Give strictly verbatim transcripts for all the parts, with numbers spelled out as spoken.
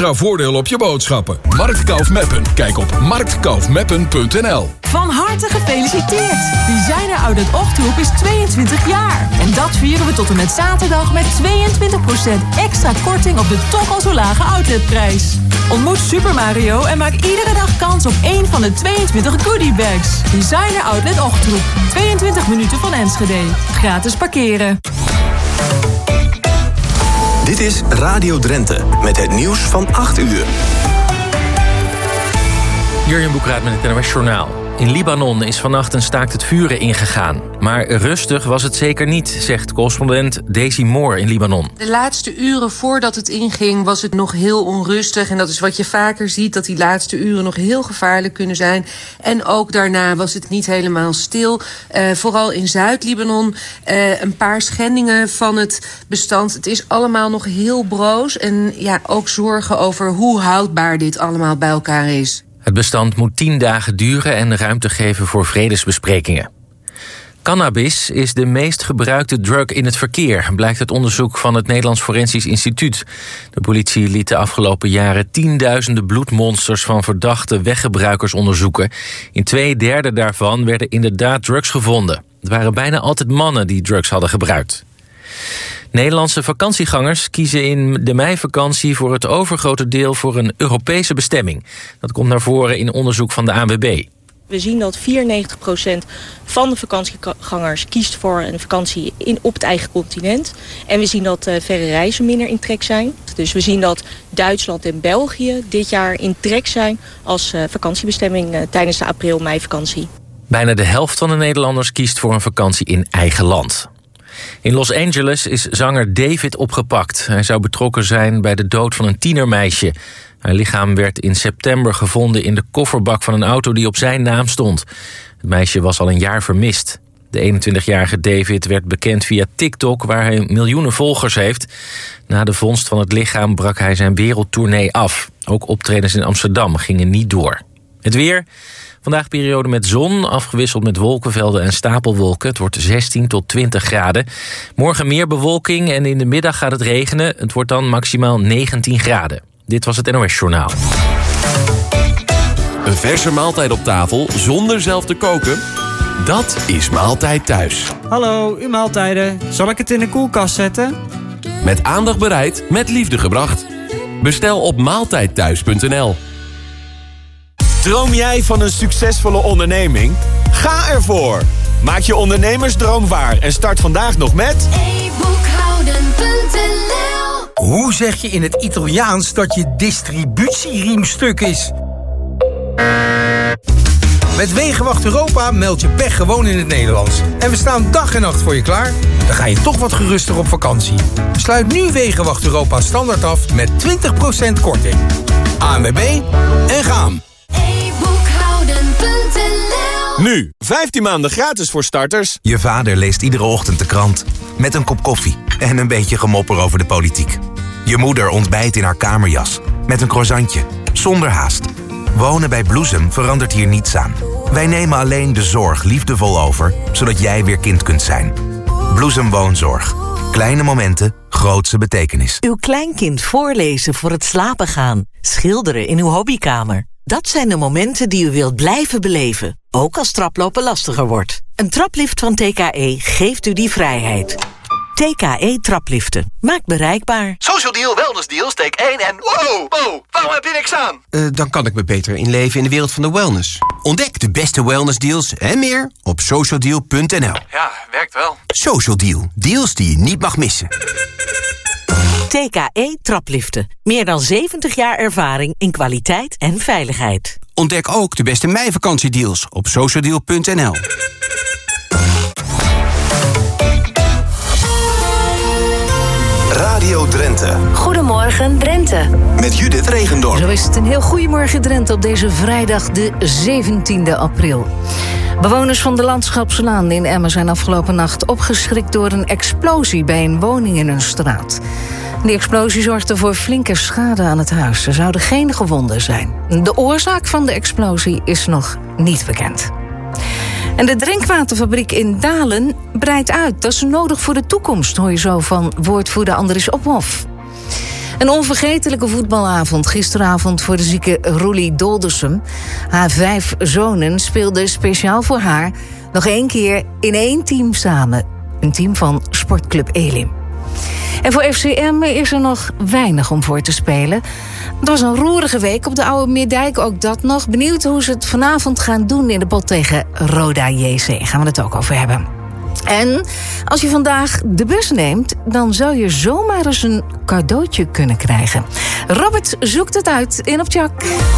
extra voordeel op je boodschappen. Marktkauf Meppen. Kijk op marktkaufmeppen punt n l. Van harte gefeliciteerd! Designer Outlet Ochterhoek is tweeëntwintig jaar. En dat vieren we tot en met zaterdag met tweeëntwintig procent extra korting op de toch al zo lage outletprijs. Ontmoet Super Mario en maak iedere dag kans op één van de tweeëntwintig goodiebags. Designer Outlet Ochterhoek. tweeëntwintig minuten van Enschede. Gratis parkeren. Dit is Radio Drenthe met het nieuws van acht uur. Jurjen Boekraat met het N O S Journaal. In Libanon is vannacht een staakt het vuren ingegaan. Maar rustig was het zeker niet, zegt correspondent Daisy Moore in Libanon. De laatste uren voordat het inging was het nog heel onrustig. En dat is wat je vaker ziet, dat die laatste uren nog heel gevaarlijk kunnen zijn. En ook daarna was het niet helemaal stil. Uh, vooral in Zuid-Libanon uh, een paar schendingen van het bestand. Het is allemaal nog heel broos. En ja, ook zorgen over hoe houdbaar dit allemaal bij elkaar is. Het bestand moet tien dagen duren en ruimte geven voor vredesbesprekingen. Cannabis is de meest gebruikte drug in het verkeer, blijkt uit onderzoek van het Nederlands Forensisch Instituut. De politie liet de afgelopen jaren tienduizenden bloedmonsters van verdachte weggebruikers onderzoeken. In twee derde daarvan werden inderdaad drugs gevonden. Het waren bijna altijd mannen die drugs hadden gebruikt. Nederlandse vakantiegangers kiezen in de meivakantie voor het overgrote deel voor een Europese bestemming. Dat komt naar voren in onderzoek van de A N W B. We zien dat vierennegentig procent van de vakantiegangers kiest voor een vakantie in, op het eigen continent. En we zien dat uh, verre reizen minder in trek zijn. Dus we zien dat Duitsland en België dit jaar in trek zijn als uh, vakantiebestemming uh, tijdens de april-mei-vakantie. Bijna de helft van de Nederlanders kiest voor een vakantie in eigen land. In Los Angeles is zanger David opgepakt. Hij zou betrokken zijn bij de dood van een tienermeisje. Haar lichaam werd in september gevonden in de kofferbak van een auto die op zijn naam stond. Het meisje was al een jaar vermist. De eenentwintigjarige David werd bekend via TikTok, waar hij miljoenen volgers heeft. Na de vondst van het lichaam brak hij zijn wereldtournee af. Ook optredens in Amsterdam gingen niet door. Het weer. Vandaag periode met zon, afgewisseld met wolkenvelden en stapelwolken. Het wordt zestien tot twintig graden. Morgen meer bewolking en in de middag gaat het regenen. Het wordt dan maximaal negentien graden. Dit was het N O S Journaal. Een verse maaltijd op tafel zonder zelf te koken? Dat is Maaltijd Thuis. Hallo, uw maaltijden. Zal ik het in de koelkast zetten? Met aandacht bereid, met liefde gebracht. Bestel op maaltijdthuis punt n l. Droom jij van een succesvolle onderneming? Ga ervoor! Maak je ondernemersdroom waar en start vandaag nog met e boekhouden punt n l. Hoe zeg je in het Italiaans dat je distributieriem stuk is? Met Wegenwacht Europa meld je pech gewoon in het Nederlands. En we staan dag en nacht voor je klaar. Dan ga je toch wat geruster op vakantie. Sluit nu Wegenwacht Europa standaard af met twintig procent korting. A N W B en gaan! Nu, vijftien maanden gratis voor starters. Je vader leest iedere ochtend de krant. Met een kop koffie en een beetje gemopper over de politiek. Je moeder ontbijt in haar kamerjas. Met een croissantje, zonder haast. Wonen bij Bloesem verandert hier niets aan. Wij nemen alleen de zorg liefdevol over, zodat jij weer kind kunt zijn. Bloesem Woonzorg. Kleine momenten, grootse betekenis. Uw kleinkind voorlezen voor het slapen gaan. Schilderen in uw hobbykamer. Dat zijn de momenten die u wilt blijven beleven, ook als traplopen lastiger wordt. Een traplift van T K E geeft u die vrijheid. T K E trapliften. Maakt bereikbaar. Social Deal, Wellness Deal, steek één en... Wow, wow, waarom heb je niks aan? Uh, dan kan ik me beter inleven in de wereld van de wellness. Ontdek de beste wellness deals en meer op social deal punt n l. Ja, werkt wel. Social Deal. Deals die je niet mag missen. T K E trapliften. Meer dan zeventig jaar ervaring in kwaliteit en veiligheid. Ontdek ook de beste meivakantiedeals op social deal punt n l. Radio Drenthe. Goedemorgen Drenthe. Met Judith Regendorp. Zo is het een heel goedemorgen Drenthe op deze vrijdag de zeventiende april. Bewoners van de Landschapslaan in Emmen zijn afgelopen nacht opgeschrikt door een explosie bij een woning in hun straat. Die explosie zorgde voor flinke schade aan het huis. Er zouden geen gewonden zijn. De oorzaak van de explosie is nog niet bekend. En de drinkwaterfabriek in Dalen breidt uit. Dat is nodig voor de toekomst, hoor je zo van woordvoerder Andries Ophof. Een onvergetelijke voetbalavond gisteravond voor de zieke Roelie Doldersum. Haar vijf zonen speelden speciaal voor haar nog één keer in één team samen. Een team van Sportclub Elim. En voor F C M is er nog weinig om voor te spelen. Het was een roerige week op de Oude Meerdijk, ook dat nog. Benieuwd hoe ze het vanavond gaan doen in de pot tegen Roda J C. Gaan we het ook over hebben. En als je vandaag de bus neemt, dan zou je zomaar eens een cadeautje kunnen krijgen. Robert zoekt het uit in Op Tjak.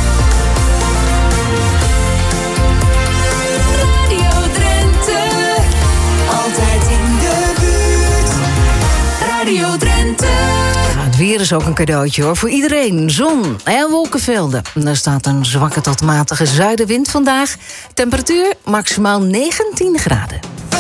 Radio Drenthe, altijd in de buurt. Radio Drenthe. Ja, het weer is ook een cadeautje hoor, voor iedereen. Zon en wolkenvelden. Er staat een zwakke tot matige zuidenwind vandaag. Temperatuur maximaal negentien graden.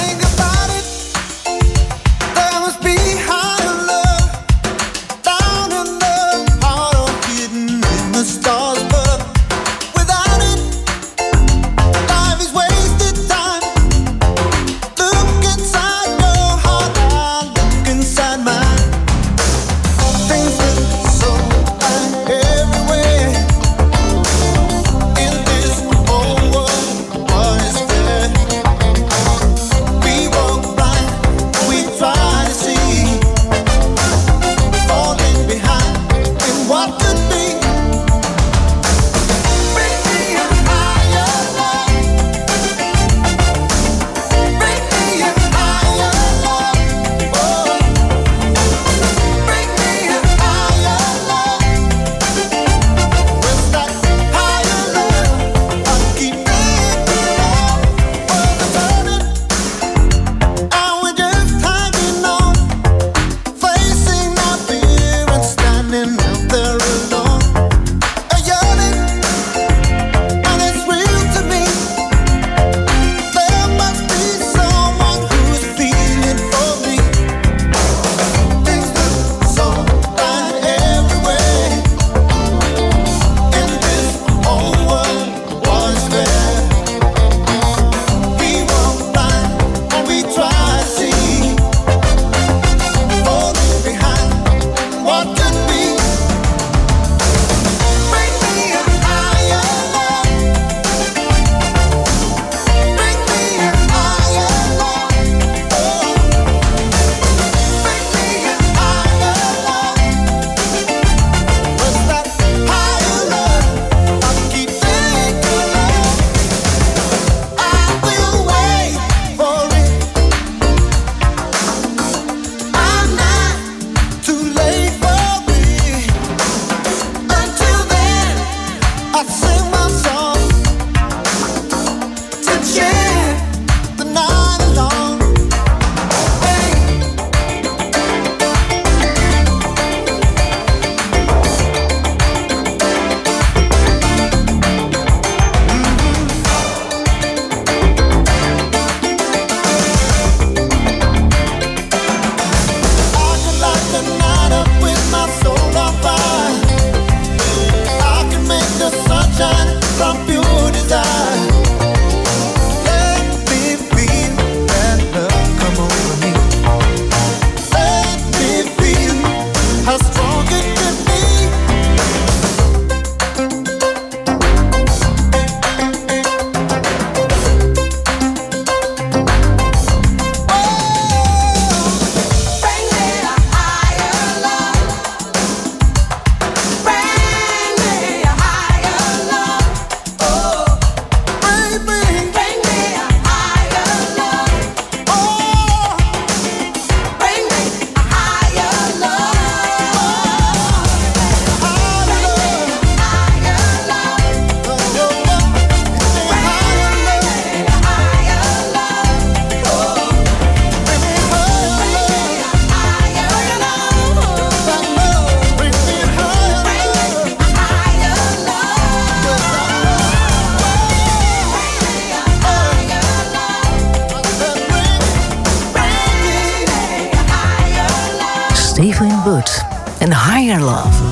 Stephen Wood en Higher Love.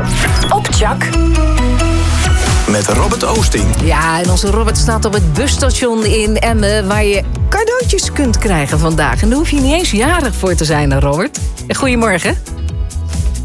Op Tjak. Met Robert Oosting. Ja, en onze Robert staat op het busstation in Emmen, waar je cadeautjes kunt krijgen vandaag. En daar hoef je niet eens jarig voor te zijn, Robert. Goedemorgen.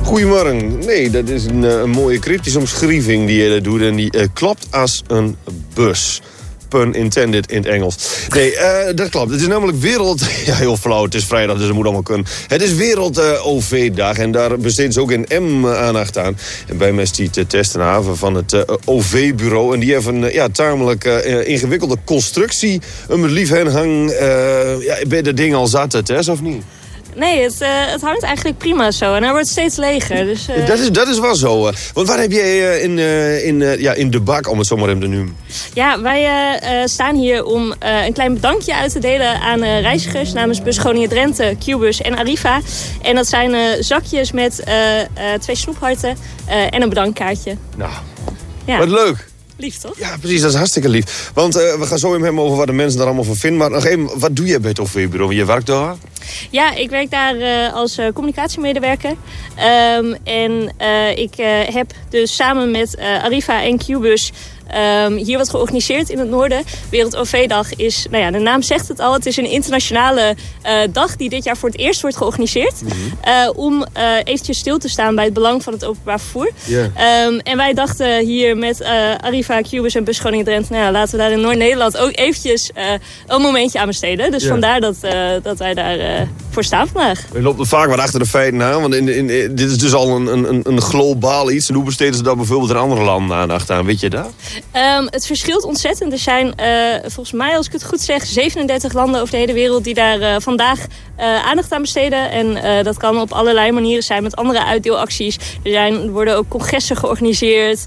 Goedemorgen. Nee, dat is een, een mooie cryptische omschrijving die je doet. En die uh, klopt als een bus. Pun intended in het Engels. Nee, uh, dat klopt. Het is namelijk wereld... Ja, heel flauw. Het is vrijdag, dus dat moet allemaal kunnen. Het is wereld uh, O V-dag. En daar besteedt ze ook in M aandacht aan. En bij mij is die te testen haven van het uh, O V-bureau. En die heeft een uh, ja, tamelijk uh, ingewikkelde constructie. Een lief hen hang... Uh, ja, bij de ding al zat het, hè, of niet? Nee, het, uh, het hangt eigenlijk prima zo. En hij wordt steeds leger. Dus, uh... dat, is, dat is wel zo. Uh, want waar heb jij uh, in, uh, in, uh, ja, in de bak, om het zo maar even te noemen? Ja, wij uh, uh, staan hier om uh, een klein bedankje uit te delen aan uh, reizigers namens Bus Groningen-Drenthe, Q-Bus en Arriva. En dat zijn uh, zakjes met uh, uh, twee snoepharten uh, en een bedankkaartje. Nou, ja. Wat leuk. Lief, toch? Ja, precies. Dat is hartstikke lief. Want uh, we gaan zo even hebben over wat de mensen daar allemaal van vinden. Maar nog even, wat doe je bij het O V-bureau? Je werkt daar? Ja, ik werk daar uh, als uh, communicatiemedewerker. Um, en uh, ik uh, heb dus samen met uh, Arriva en Q-Bus Um, hier wat georganiseerd in het noorden. Wereld O V-dag is, nou ja, de naam zegt het al. Het is een internationale uh, dag die dit jaar voor het eerst wordt georganiseerd. Mm-hmm. uh, om uh, eventjes stil te staan bij het belang van het openbaar vervoer. Yeah. Um, en wij dachten hier met uh, Arriva, Q-Bus en Bus Groningen-Drenthe... Nou ja, laten we daar in Noord-Nederland ook eventjes uh, een momentje aan besteden. Dus yeah. vandaar dat, uh, dat wij daar uh, voor staan vandaag. Je loopt er vaak wat achter de feiten aan. Want in, in, in, dit is dus al een, een, een globaal iets. En hoe besteden ze dat bijvoorbeeld in andere landen aandacht aan? Weet je dat? Um, het verschilt ontzettend. Er zijn uh, volgens mij, als ik het goed zeg, zevenendertig landen over de hele wereld die daar uh, vandaag uh, aandacht aan besteden. En uh, dat kan op allerlei manieren zijn met andere uitdeelacties. Er, zijn, er worden ook congressen georganiseerd.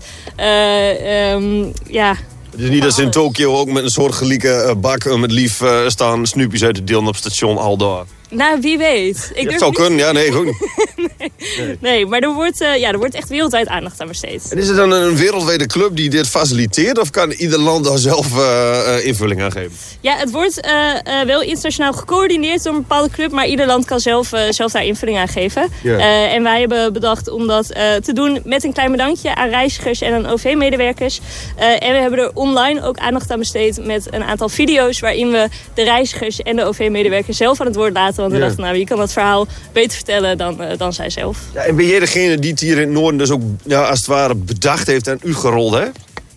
Uh, um, ja... Het is niet dat ze in Tokio ook met een soort gelieke uh, bak uh, met lief uh, staan snoepjes uit te delen op station al daar. Nou, wie weet. Ik ja, het zou niet... kunnen, ja, nee, goed. nee. Nee. nee, maar er wordt, uh, ja, er wordt echt wereldwijd aandacht aan besteed. En is het dan een wereldwijde club die dit faciliteert? Of kan ieder land daar zelf uh, uh, invulling aan geven? Ja, het wordt uh, uh, wel internationaal gecoördineerd door een bepaalde club. Maar ieder land kan zelf, uh, zelf daar invulling aan geven. Yeah. Uh, en wij hebben bedacht om dat uh, te doen met een klein bedankje aan reizigers en aan O V-medewerkers. Uh, en we hebben er online ook aandacht aan besteed met een aantal video's waarin we de reizigers en de O V-medewerkers zelf aan het woord laten. Want we yeah. dachten, nou, wie kan dat verhaal beter vertellen dan, uh, dan zij zelf. Ja, en ben jij degene die het hier in het noorden dus ook ja, als het ware bedacht heeft en u gerold, hè?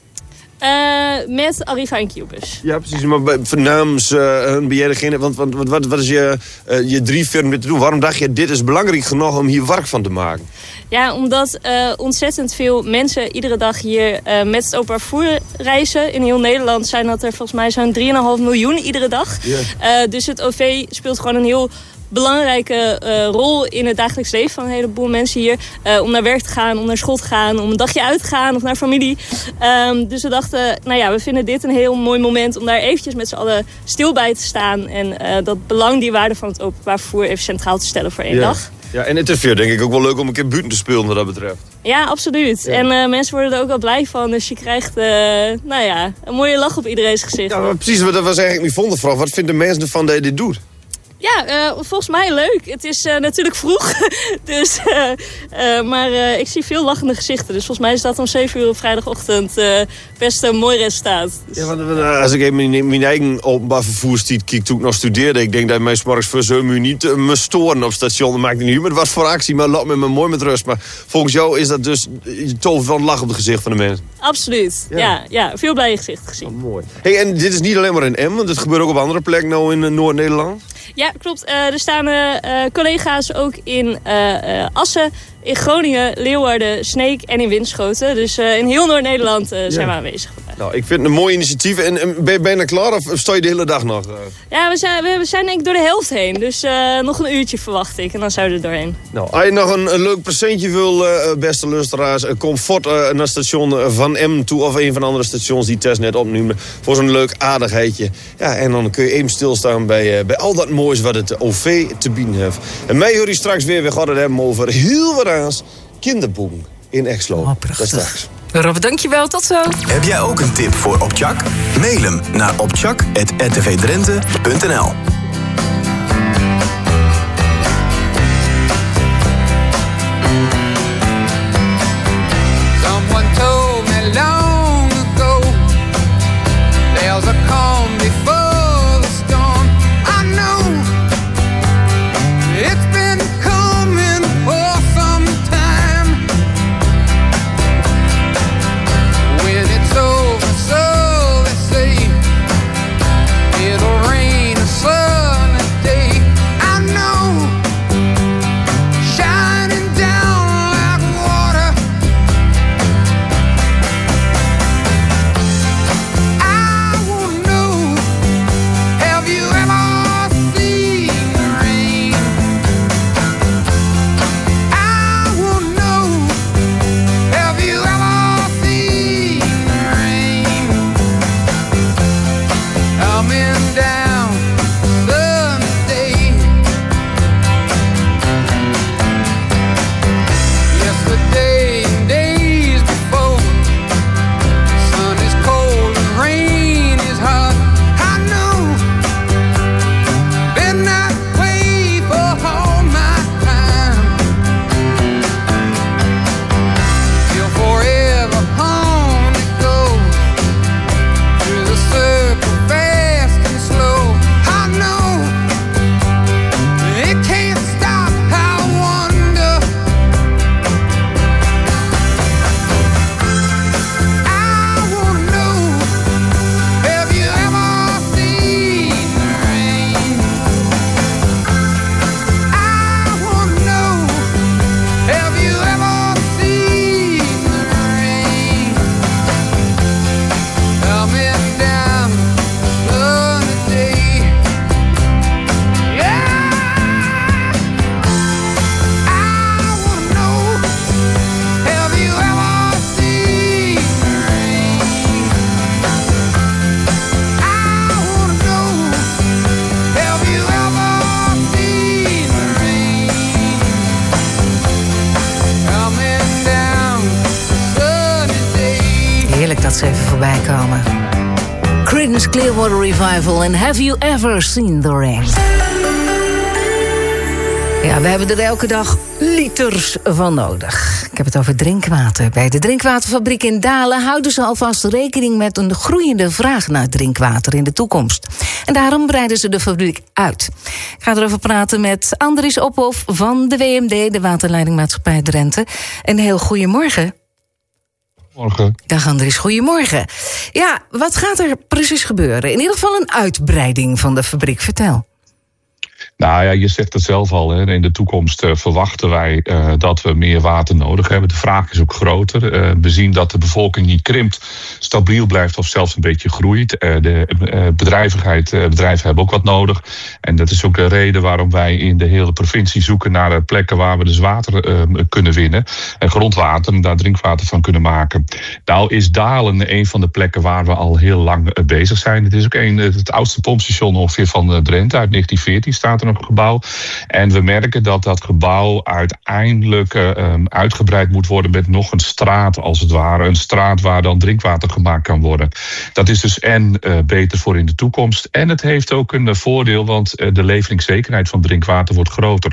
Uh, met Arriva en Q-Bus. Ja, precies. Maar namens uh, ben jij degene... Want, want wat, wat is je, uh, je driefirm dit te doen? Waarom dacht je, dit is belangrijk genoeg om hier werk van te maken? Ja, omdat uh, ontzettend veel mensen iedere dag hier uh, met het openbaar vervoer reizen. In heel Nederland zijn dat er volgens mij zo'n drie komma vijf miljoen iedere dag. Yeah. Uh, dus het O V speelt gewoon een heel belangrijke uh, rol in het dagelijks leven van een heleboel mensen hier. Uh, om naar werk te gaan, om naar school te gaan, om een dagje uit te gaan of naar familie. Um, dus we dachten, nou ja, we vinden dit een heel mooi moment om daar eventjes met z'n allen stil bij te staan. En uh, dat belang, die waarde van het openbaar vervoer even centraal te stellen voor één ja. dag. Ja, en het is voor denk ik ook wel leuk om een keer buiten te spelen wat dat betreft. Ja, absoluut. Ja. En uh, mensen worden er ook wel blij van. Dus je krijgt, uh, nou ja, een mooie lach op iedereen's gezicht. Ja, maar precies, dat was eigenlijk mijn volgende vraag. Wat vinden mensen ervan dat je dit doet? Ja, uh, volgens mij leuk. Het is uh, natuurlijk vroeg. dus, uh, uh, maar uh, ik zie veel lachende gezichten. Dus volgens mij is dat om zeven uur op vrijdagochtend uh, best een mooi resultaat. Dus, ja, want uh, als ik even mijn, mijn eigen openbaar vervoerstijd kijk toen ik nog studeerde. Ik denk dat mij 's morgens voor zeven uur niet uh, me storen op station. Dat maakt niet uit met wat voor actie, maar laat me me mooi met rust. Maar volgens jou is dat dus je tovert van lach op het gezicht van de mensen. Absoluut. Ja, ja, ja veel blije gezichten gezien. Oh, mooi. Hey, en dit is niet alleen maar in Emmen, want het gebeurt ook op andere plekken nou in uh, Noord-Nederland. Ja, klopt. Uh, er staan uh, collega's ook in uh, uh, Assen, in Groningen, Leeuwarden, Sneek en in Winschoten. Dus uh, in heel Noord-Nederland uh, zijn ja. we aanwezig. Nou, ik vind het een mooi initiatief. En, en ben je bijna klaar of sta je de hele dag nog? Uh? Ja, we zijn, we zijn denk ik door de helft heen. Dus uh, nog een uurtje verwacht ik en dan zijn we er doorheen. Nou, als je nog een, een leuk presentje wil, uh, beste luisteraars, uh, kom fort uh, naar het station Van Emmen toe of een van de andere stations die Tess net opnoemde. Voor zo'n leuk aardigheidje. Ja, en dan kun je even stilstaan bij, uh, bij al dat moois wat het O V te bieden heeft. En mij hoor je straks weer, we gaan het hebben over heel wat aans kinderboeken in Exlo. Oh, prachtig. Dat straks. Robert, dankjewel. Tot zo. Heb jij ook een tip voor Opchak? Mail hem naar opchak punt r t v drenthe punt n l. Someone told me long ago there's a calm before the storm. I know it's been coming for some time. dat ze even voorbij komen. Creedence Clearwater Revival en Have You Ever Seen the Rain? Ja, we hebben er elke dag liters van nodig. Ik heb het over drinkwater. Bij de drinkwaterfabriek in Dalen houden ze alvast rekening met een groeiende vraag naar drinkwater in de toekomst. En daarom breiden ze de fabriek uit. Ik ga erover praten met Andries Ophof van de W M D, de Waterleidingmaatschappij Drenthe. Een heel goedemorgen. Morgen. Dag Andries, goedemorgen. Ja, wat gaat er precies gebeuren? In ieder geval een uitbreiding van de fabriek. Vertel. Nou ja, je zegt het zelf al. Hè. In de toekomst uh, verwachten wij uh, dat we meer water nodig hebben. De vraag is ook groter. Uh, we zien dat de bevolking niet krimpt, stabiel blijft of zelfs een beetje groeit. Uh, de uh, bedrijvigheid, uh, bedrijven hebben ook wat nodig. En dat is ook de reden waarom wij in de hele provincie zoeken naar uh, plekken waar we dus water uh, kunnen winnen. En grondwater en daar drinkwater van kunnen maken. Nou is Dalen een van de plekken waar we al heel lang uh, bezig zijn. Het is ook een, het oudste pompstation ongeveer van uh, Drenthe uit negentien veertien staat er nog een gebouw. En we merken dat dat gebouw uiteindelijk uh, um, uitgebreid moet worden met nog een straat als het ware. Een straat waar dan drinkwater gemaakt kan worden. Dat is dus en uh, beter voor in de toekomst. En het heeft ook een uh, voordeel, want uh, de leveringszekerheid van drinkwater wordt groter.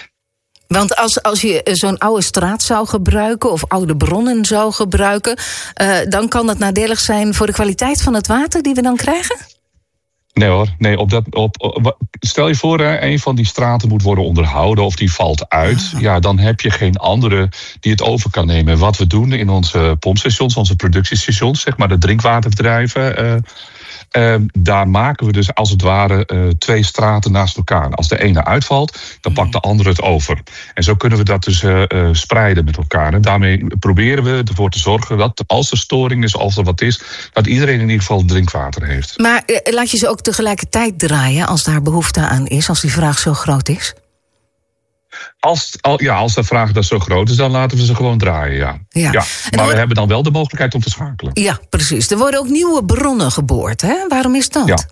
Want als, als je zo'n oude straat zou gebruiken of oude bronnen zou gebruiken, uh, dan kan dat nadelig zijn voor de kwaliteit van het water die we dan krijgen? Nee hoor, nee, op dat, op, op, stel je voor, hè, een van die straten moet worden onderhouden of die valt uit. Ah. Ja, dan heb je geen andere die het over kan nemen. Wat we doen in onze pompstations, onze productiestations, zeg maar de drinkwaterdrijven, Uh, Uh, daar maken we dus als het ware uh, twee straten naast elkaar. Als de ene uitvalt, dan pakt de andere het over. En zo kunnen we dat dus uh, uh, spreiden met elkaar. En daarmee proberen we ervoor te zorgen dat als er storing is, als er wat is, dat iedereen in ieder geval drinkwater heeft. Maar uh, laat je ze ook tegelijkertijd draaien als daar behoefte aan is, als die vraag zo groot is? Als, al, ja, als de vraag dat zo groot is, dan laten we ze gewoon draaien, ja. ja. ja. Maar wordt... we hebben dan wel de mogelijkheid om te schakelen. Ja, precies. Er worden ook nieuwe bronnen geboord, hè? Waarom is dat? Ja.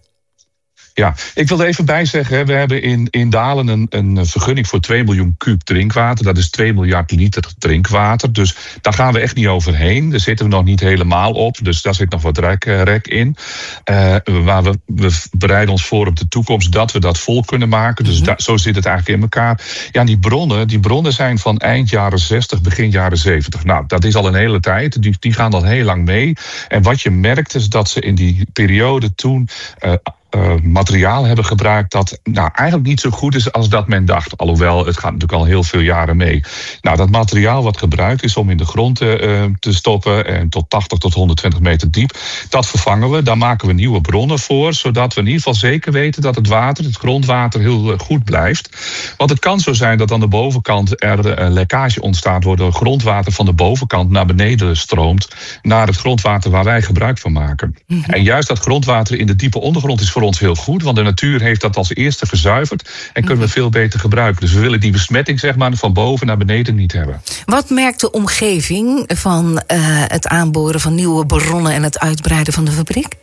Ja, ik wil er even bij zeggen, we hebben in, in Dalen een, een vergunning voor twee miljoen kuub drinkwater. Dat is twee miljard liter drinkwater. Dus daar gaan we echt niet overheen. Daar zitten we nog niet helemaal op. Dus daar zit nog wat rek, rek in. Uh, waar we, we bereiden ons voor op de toekomst dat we dat vol kunnen maken. Dus da, zo zit het eigenlijk in elkaar. Ja, die bronnen, die bronnen zijn van eind jaren zestig, begin jaren zeventig. Nou, dat is al een hele tijd. Die, die gaan al heel lang mee. En wat je merkt is dat ze in die periode toen Uh, Uh, materiaal hebben gebruikt dat nou, eigenlijk niet zo goed is als dat men dacht. Alhoewel, het gaat natuurlijk al heel veel jaren mee. Nou, dat materiaal wat gebruikt is om in de grond uh, te stoppen en tot tachtig tot honderdtwintig meter diep, dat vervangen we. Daar maken we nieuwe bronnen voor, zodat we in ieder geval zeker weten dat het water, het grondwater, heel uh, goed blijft. Want het kan zo zijn dat aan de bovenkant er een lekkage ontstaat, waardoor grondwater van de bovenkant naar beneden stroomt, naar het grondwater waar wij gebruik van maken. Mm-hmm. En juist dat grondwater in de diepe ondergrond is voor ons heel goed, want de natuur heeft dat als eerste gezuiverd en kunnen we veel beter gebruiken. Dus we willen die besmetting, zeg maar, van boven naar beneden niet hebben. Wat merkt de omgeving van uh, het aanboren van nieuwe bronnen en het uitbreiden van de fabriek?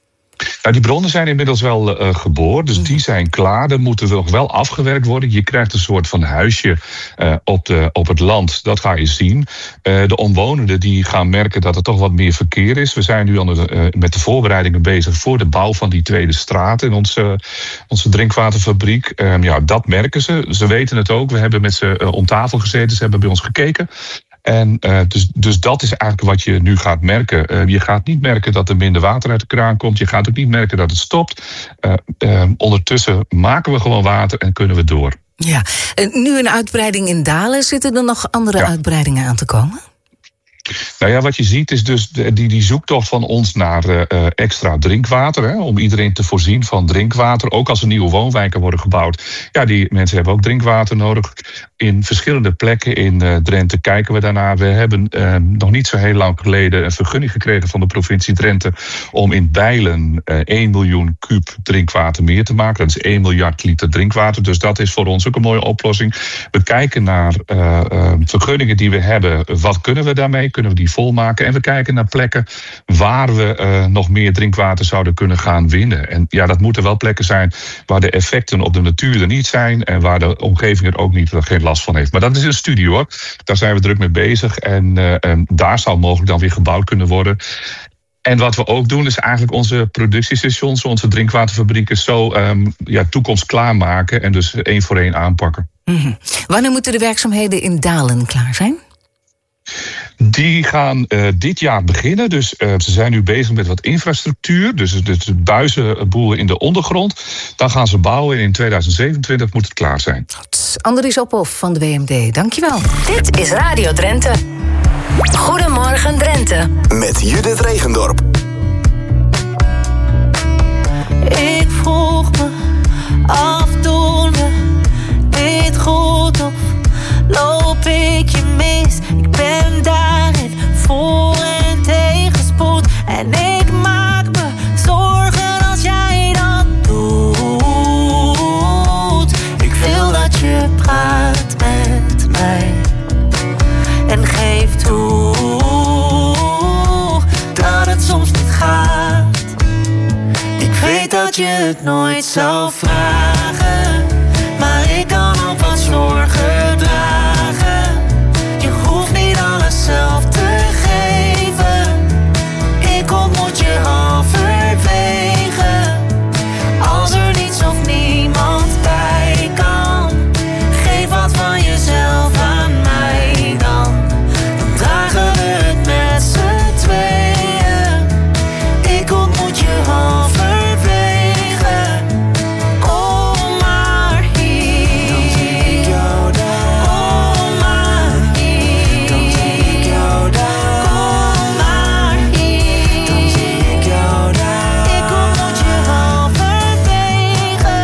Nou, die bronnen zijn inmiddels wel uh, geboord, dus die zijn klaar. Er moeten nog wel afgewerkt worden. Je krijgt een soort van huisje uh, op, de, op het land, dat ga je zien. Uh, de omwonenden die gaan merken dat er toch wat meer verkeer is. We zijn nu aan de, uh, met de voorbereidingen bezig voor de bouw van die tweede straat in onze, onze drinkwaterfabriek. Uh, ja, dat merken ze. Ze weten het ook. We hebben met ze uh, om tafel gezeten, ze hebben bij ons gekeken. En uh, dus, dus dat is eigenlijk wat je nu gaat merken. Uh, je gaat niet merken dat er minder water uit de kraan komt. Je gaat ook niet merken dat het stopt. Uh, uh, ondertussen maken we gewoon water en kunnen we door. Ja, en nu een uitbreiding in Dalen. Zitten er nog andere ja. uitbreidingen aan te komen? Nou ja, wat je ziet is dus die, die zoektocht van ons naar uh, extra drinkwater. Hè, om iedereen te voorzien van drinkwater. Ook als er nieuwe woonwijken worden gebouwd. Ja, die mensen hebben ook drinkwater nodig. In verschillende plekken in uh, Drenthe kijken we daarnaar. We hebben uh, nog niet zo heel lang geleden een vergunning gekregen van de provincie Drenthe om in Bijlen uh, één miljoen kuub drinkwater meer te maken. Dat is één miljard liter drinkwater. Dus dat is voor ons ook een mooie oplossing. We kijken naar uh, uh, vergunningen die we hebben. Wat kunnen we daarmee? Kunnen we die volmaken? En we kijken naar plekken waar we uh, nog meer drinkwater zouden kunnen gaan winnen. En ja, dat moeten wel plekken zijn waar de effecten op de natuur er niet zijn en waar de omgeving er ook niet geen last van heeft. Maar dat is een studie hoor. Daar zijn we druk mee bezig en, uh, en daar zou mogelijk dan weer gebouwd kunnen worden. En wat we ook doen is eigenlijk onze productiestations, onze drinkwaterfabrieken zo um, ja, toekomstklaar maken en dus één voor één aanpakken. Mm-hmm. Wanneer moeten de werkzaamheden in Dalen klaar zijn? Die gaan uh, dit jaar beginnen. Dus uh, ze zijn nu bezig met wat infrastructuur. Dus de buizenboel in de ondergrond. Dan gaan ze bouwen en in tweeduizend zevenentwintig moet het klaar zijn. Goed. Andries Ophoff van de W M D, dankjewel. Dit is Radio Drenthe. Goedemorgen Drenthe. Met Judith Regendorp. Ik vroeg me af, doen we dit goed of loop ik je mis? Ik ben daarin voor en tegenspoed. En ik maak me zorgen als jij dat doet. Ik wil dat je praat met mij en geef toe dat het soms niet gaat. Ik weet dat je het nooit zou vragen, maar ik kan ook wat zorgen dragen. Je hoeft niet alles zelf te geven. Ik ontmoet je halverwege. Als er niets of niemand bij kan, geef wat van jezelf aan mij dan. Dan dragen we het met z'n tweeën. Ik ontmoet je halverwege. Kom maar hier. Dan zie ik jou daar. Kom maar hier. Dan zie ik jou daar. Kom maar hier. Dan zie ik jou daar. Ik ontmoet je halverwege.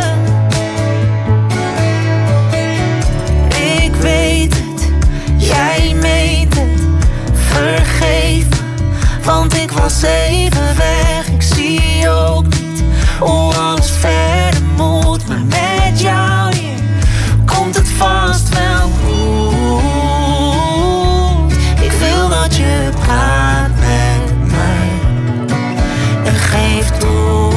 Ik weet het, jij meent het. Vergeef me, want ik was even weg. Ik zie ook niet hoe alles verder moet. Maar met jou hier komt het vast wel goed. Ik wil dat je praat met mij en geef toe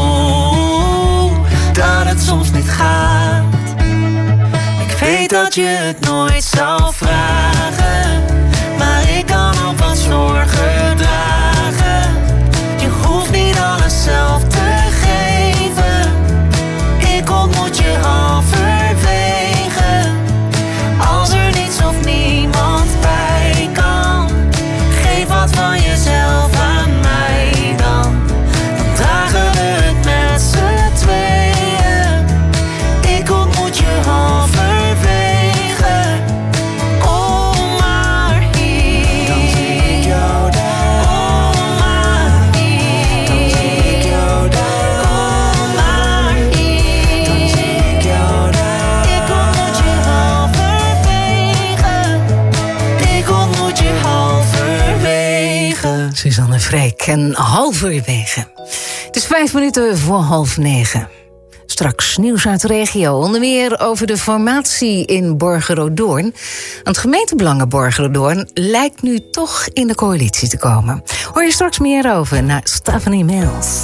dat het soms niet gaat. Ik weet dat je het nooit zou vragen, maar ik kan ook wat zorgen dragen. Je hoeft niet alles zelf te geven. Ik ontmoet je halverwege. Als er niets of niemand bij kan, geef wat van jezelf aan mij dan. Dan dragen we het met z'n tweeën. Ik ontmoet je halverwege. Kom maar hier. Dan zie ik jou daar. Kom maar hier. Dan zie ik jou daar. Kom maar hier. Dan zie ik jou daar. Ik ontmoet je halverwege. Ik ontmoet je halverwege. Suzanne Freek en halverwege. Het is vijf minuten voor half negen. Straks nieuws uit de regio, onder meer over de formatie in Borgeroodoorn. Want het gemeentebelangen Borgeroodoorn lijkt nu toch in de coalitie te komen. Hoor je straks meer over naar Stephanie Mills.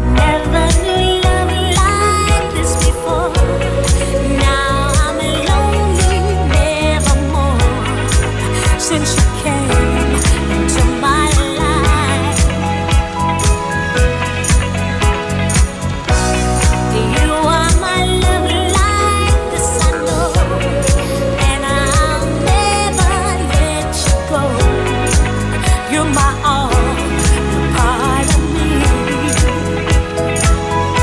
Since you came into my life, you are my love light, this I know, and I'll never let you go. You're my all, you're part of me.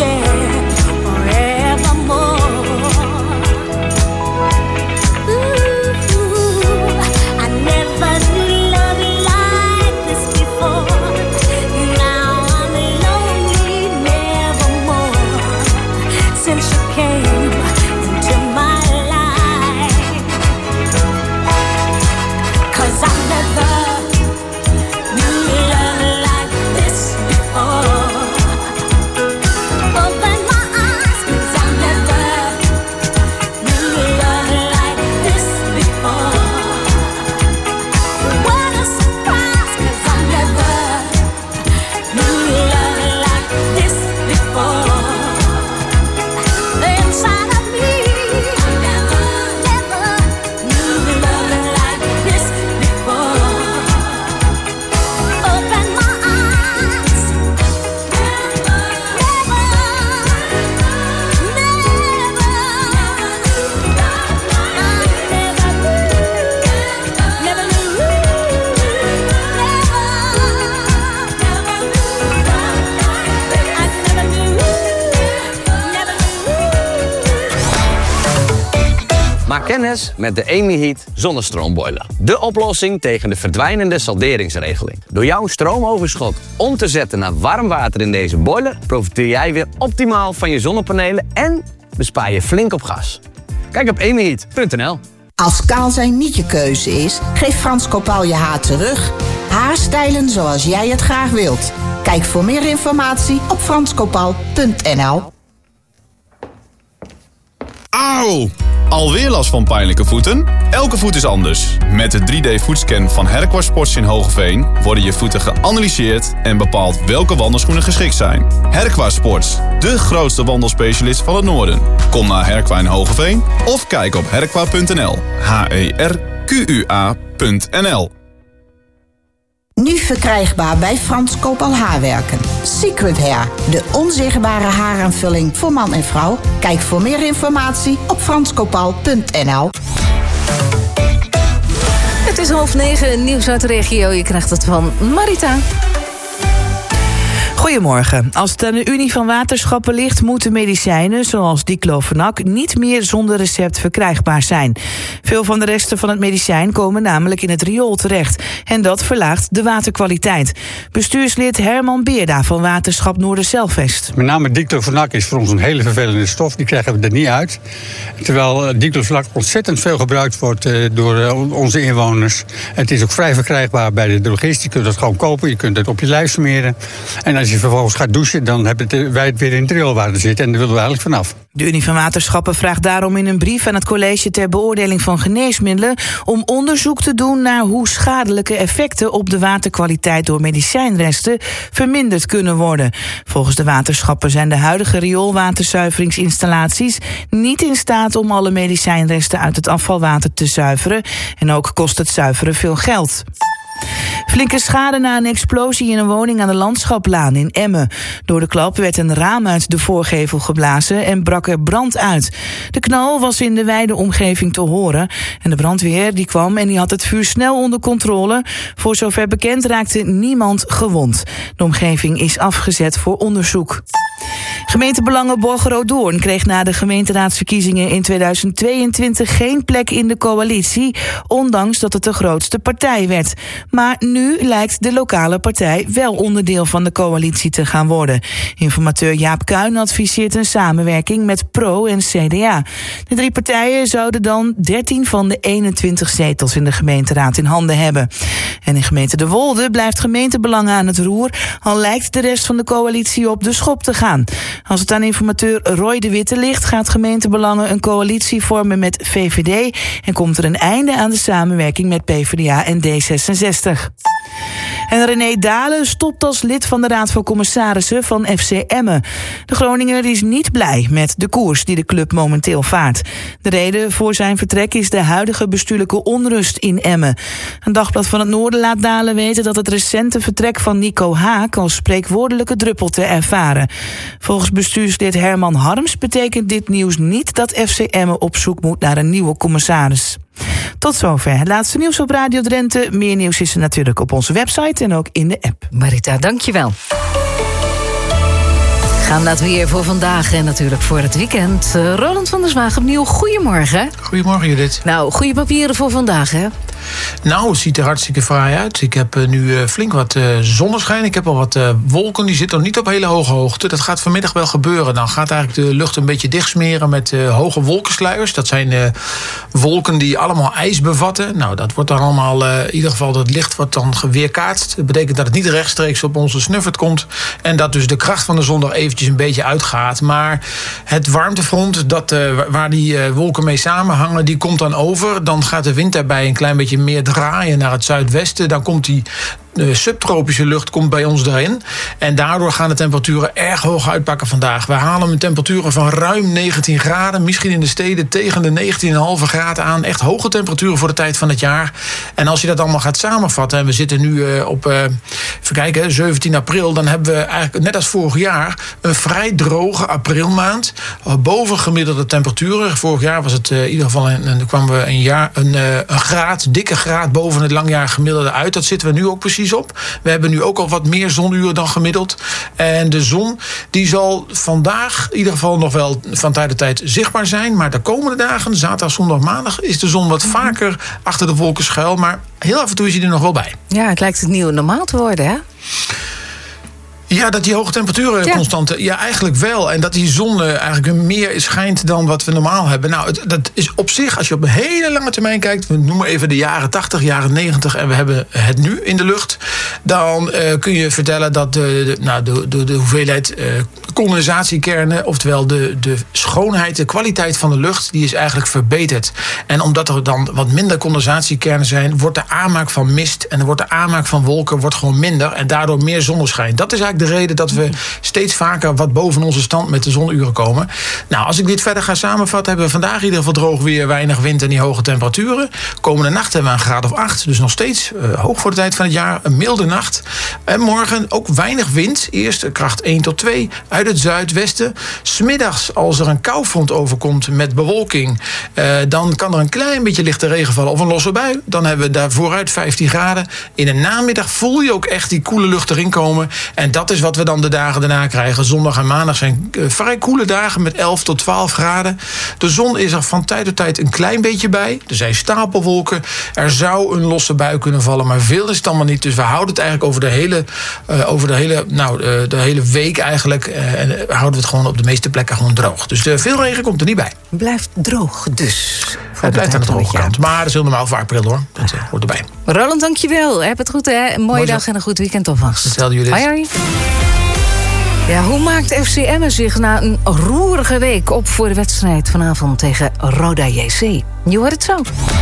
share forevermore. Ooh, I never knew love like this before. Now I'm lonely, nevermore. Since you came into my life, 'cause I never knew love like this before. Open my eyes, 'cause I never knew love like this before. What a surprise, 'cause I never knew love like this before. Inside of me, I never, never knew love like this before. Open my eyes, never, never, Maak kennis met de EmiHeat zonnestroomboiler. De oplossing tegen de verdwijnende salderingsregeling. Door jouw stroomoverschot om te zetten naar warm water in deze boiler profiteer jij weer optimaal van je zonnepanelen en bespaar je flink op gas. Kijk op emiheat punt n l. Als kaal zijn niet je keuze is, geef Frans Kopaal je haar terug. Haarstijlen zoals jij het graag wilt. Kijk voor meer informatie op frans kopaal punt n l. Auw! Alweer last van pijnlijke voeten? Elke voet is anders. Met de drie D voetscan van Herqua Sports in Hogeveen worden je voeten geanalyseerd en bepaald welke wandelschoenen geschikt zijn. Herqua Sports, de grootste wandelspecialist van het noorden. Kom naar Herqua in Hogeveen of kijk op herqua punt n l. H E R Q U A punt n l. Nu verkrijgbaar bij Frans Kopaal Haarwerken. Secret Hair, de onzichtbare haaraanvulling voor man en vrouw. Kijk voor meer informatie op frans kopaal punt n l. Het is half negen, nieuws uit de regio. Je krijgt het van Marita. Goedemorgen. Als het aan de Unie van Waterschappen ligt, moeten medicijnen zoals diclofenac niet meer zonder recept verkrijgbaar zijn. Veel van de resten van het medicijn komen namelijk in het riool terecht. En dat verlaagt de waterkwaliteit. Bestuurslid Herman Beerda van Waterschap Noorderzeilvest. Met name diclofenac is voor ons een hele vervelende stof. Die krijgen we er niet uit. Terwijl diclofenac ontzettend veel gebruikt wordt door onze inwoners. Het is ook vrij verkrijgbaar bij de drogist. Je kunt het gewoon kopen, je kunt het op je lijf smeren. En als je vervolgens gaat douchen, dan hebben wij het weer in het rioolwater zitten. En daar willen we eigenlijk vanaf. De Unie van Waterschappen vraagt daarom in een brief aan het college ter beoordeling van geneesmiddelen om onderzoek te doen naar hoe schadelijke effecten op de waterkwaliteit door medicijnresten verminderd kunnen worden. Volgens de waterschappen zijn de huidige rioolwaterzuiveringsinstallaties niet in staat om alle medicijnresten uit het afvalwater te zuiveren. En ook kost het zuiveren veel geld. Flinke schade na een explosie in een woning aan de Landschaplaan in Emmen. Door de klap werd een raam uit de voorgevel geblazen en brak er brand uit. De knal was in de wijde omgeving te horen. En de brandweer die kwam en die had het vuur snel onder controle. Voor zover bekend raakte niemand gewond. De omgeving is afgezet voor onderzoek. Gemeentebelangen Borgeroodoorn kreeg na de gemeenteraadsverkiezingen in tweeduizend tweeëntwintig geen plek in de coalitie, ondanks dat het de grootste partij werd. Maar nu lijkt de lokale partij wel onderdeel van de coalitie te gaan worden. Informateur Jaap Kuin adviseert een samenwerking met Pro en C D A. De drie partijen zouden dan dertien van de eenentwintig zetels in de gemeenteraad in handen hebben. En in gemeente De Wolde blijft gemeentebelangen aan het roer, al lijkt de rest van de coalitie op de schop te gaan. Als het aan informateur Roy de Witte ligt, gaat gemeentebelangen een coalitie vormen met V V D en komt er een einde aan de samenwerking met PvdA en D zesenzestig. En René Dalen stopt als lid van de Raad van Commissarissen van F C Emmen. De Groninger is niet blij met de koers die de club momenteel vaart. De reden voor zijn vertrek is de huidige bestuurlijke onrust in Emmen. Een dagblad van het Noorden laat Dalen weten dat het recente vertrek van Nico Haak als spreekwoordelijke druppel te ervaren. Volgens bestuurslid Herman Harms betekent dit nieuws niet dat F C Emmen op zoek moet naar een nieuwe commissaris. Tot zover het laatste nieuws op Radio Drenthe. Meer nieuws is er natuurlijk op onze website en ook in de app. Marita, dankjewel. Gaan naar het weer voor vandaag en natuurlijk voor het weekend. Uh, Roland van der Zwaag opnieuw, goedemorgen. Goedemorgen, Judith. Nou, goede papieren voor vandaag, hè? Nou, het ziet er hartstikke fraai uit. Ik heb uh, nu uh, flink wat uh, zonneschijn. Ik heb al wat uh, wolken, die zitten nog niet op hele hoge hoogte. Dat gaat vanmiddag wel gebeuren. Dan gaat eigenlijk de lucht een beetje dichtsmeren met uh, hoge wolkensluiers. Dat zijn uh, wolken die allemaal ijs bevatten. Nou, dat wordt dan allemaal, uh, in ieder geval dat licht wordt dan weerkaatst. Dat betekent dat het niet rechtstreeks op onze snuffert komt. En dat dus de kracht van de zon er eventjes een beetje uitgaat. Maar het warmtefront, dat, uh, waar die uh, wolken mee samenhangen, die komt dan over. Dan gaat de wind daarbij een klein beetje meer draaien naar het zuidwesten. Dan komt die de subtropische lucht komt bij ons erin. En daardoor gaan de temperaturen erg hoog uitpakken vandaag. We halen temperaturen van ruim negentien graden. Misschien in de steden tegen de negentien komma vijf graden aan. Echt hoge temperaturen voor de tijd van het jaar. En als je dat allemaal gaat samenvatten. En we zitten nu uh, op uh, even kijken, zeventien april. Dan hebben we eigenlijk net als vorig jaar een vrij droge aprilmaand. Uh, boven gemiddelde temperaturen. Vorig jaar was het uh, in ieder geval een, een, kwamen we een, jaar, een, uh, een graad, dikke graad boven het langjarig gemiddelde uit. Dat zitten we nu ook precies op. We hebben nu ook al wat meer zonuren dan gemiddeld. En de zon die zal vandaag in ieder geval nog wel van tijd tot tijd zichtbaar zijn. Maar de komende dagen, zaterdag, zondag, maandag, is de zon wat vaker achter de wolken schuil. Maar heel af en toe is hij er nog wel bij. Ja, het lijkt het nieuwe normaal te worden, hè? Ja, dat die hoge temperaturen ja. constante. Ja, eigenlijk wel. En dat die zon eigenlijk meer schijnt dan wat we normaal hebben. Nou, het, dat is op zich, als je op een hele lange termijn kijkt, we noemen even de jaren tachtig, jaren negentig, en we hebben het nu in de lucht. Dan uh, kun je vertellen dat de, de, nou, de, de, de hoeveelheid uh, condensatiekernen, oftewel de, de schoonheid, de kwaliteit van de lucht, die is eigenlijk verbeterd. En omdat er dan wat minder condensatiekernen zijn, wordt de aanmaak van mist en wordt de aanmaak van wolken wordt gewoon minder. En daardoor meer zonneschijn. Dat is eigenlijk de reden dat we steeds vaker wat boven onze stand met de zonuren komen. Nou, als ik dit verder ga samenvatten, hebben we vandaag in ieder geval droog weer, weinig wind en die hoge temperaturen. Komende nacht hebben we een graad of acht, dus nog steeds uh, hoog voor de tijd van het jaar. Een milde nacht. En morgen ook weinig wind. Eerst kracht één tot twee uit het zuidwesten. 's Middags, als er een koufront overkomt met bewolking, uh, dan kan er een klein beetje lichte regen vallen of een losse bui. Dan hebben we daar vooruit vijftien graden. In de namiddag voel je ook echt die koele lucht erin komen. En dat is wat we dan de dagen daarna krijgen. Zondag en maandag zijn uh, vrij koele dagen met elf tot twaalf graden. De zon is er van tijd tot tijd een klein beetje bij. Er zijn stapelwolken. Er zou een losse bui kunnen vallen, maar veel is het allemaal niet. Dus we houden het eigenlijk over de hele, uh, over de hele, nou, uh, de hele week eigenlijk. Uh, en uh, houden we het gewoon op de meeste plekken gewoon droog. Dus uh, veel regen komt er niet bij. Blijft droog dus. Het blijft aan de droge kant. Maar dat is heel normaal voor april hoor. Dat uh, hoort erbij. Roland, dankjewel. Heb het goed, hè? Een mooie Mooi dag en een goed weekend alvast. Hetzelfde jullie. Hoi, hoi. Ja, hoe maakt F C Emmen zich na een roerige week op voor de wedstrijd vanavond tegen Roda J C? Je hoort het zo.